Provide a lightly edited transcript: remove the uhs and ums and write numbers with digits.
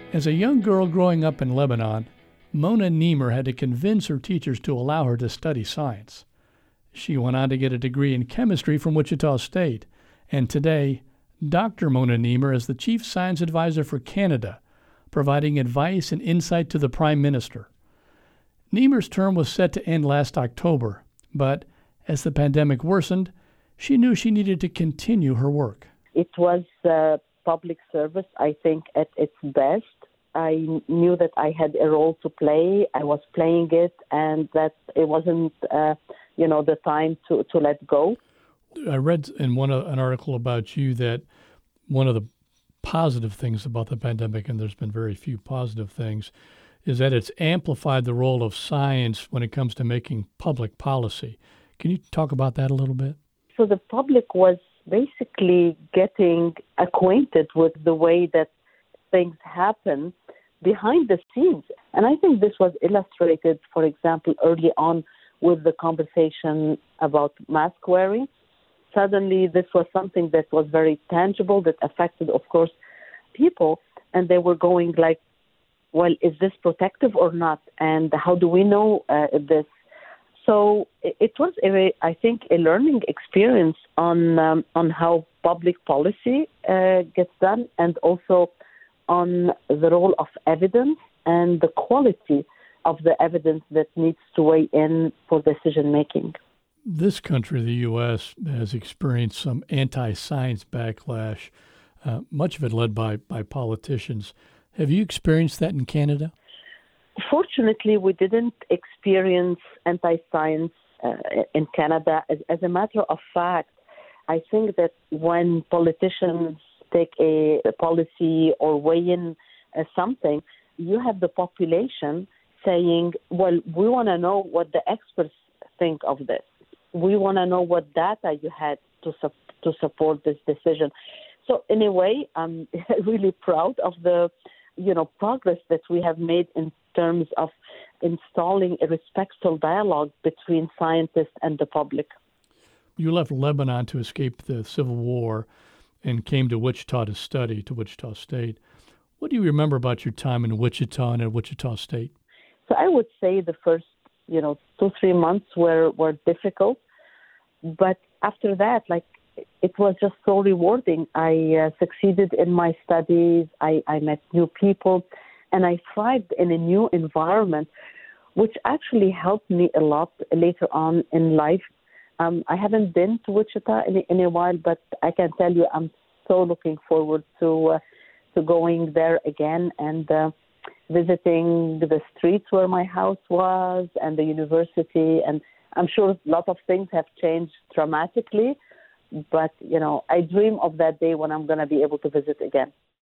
As a young girl growing up in Lebanon, Mona Niemer had to convince her teachers to allow her to study science. She went on to get a degree in chemistry from Wichita State, and today, Dr. Mona Niemer is the Chief Science Advisor for Canada, providing advice and insight to the Prime Minister. Niemer's term was set to end last October, but as the pandemic worsened, she knew she needed to continue her work. It was public service, I think, at its best. I knew that I had a role to play. I was playing it, and that it wasn't, the time to let go. I read in an article about you that one of the positive things about the pandemic, and there's been very few positive things, is that it's amplified the role of science when it comes to making public policy. Can you talk about that a little bit? So the public was basically getting acquainted with the way that things happen behind the scenes. And I think this was illustrated, for example, early on with the conversation about mask wearing. Suddenly, this was something that was very tangible, that affected, of course, people. And they were going like, well, is this protective or not? And how do we know this? So it was, I think, a learning experience on how public policy gets done, and also on the role of evidence and the quality of the evidence that needs to weigh in for decision making. This country, the U.S., has experienced some anti-science backlash, much of it led by politicians. Have you experienced that in Canada? Fortunately, we didn't experience anti-science in Canada. As a matter of fact, I think that when politicians take a policy or weigh in something, you have the population saying, well, we want to know what the experts think of this. We want to know what data you had to support this decision. So in a way, I'm really proud of the progress that we have made in terms of installing a respectful dialogue between scientists and the public. You left Lebanon to escape the Civil War and came to Wichita to study, to Wichita State. What do you remember about your time in Wichita and at Wichita State? So I would say the first, 2-3 months were difficult. But after that, it was just so rewarding. I succeeded in my studies. I met new people, and I thrived in a new environment, which actually helped me a lot later on in life. I haven't been to Wichita in a while, but I can tell you I'm so looking forward to going there again and visiting the streets where my house was and the university. And I'm sure a lot of things have changed dramatically, but, I dream of that day when I'm going to be able to visit again.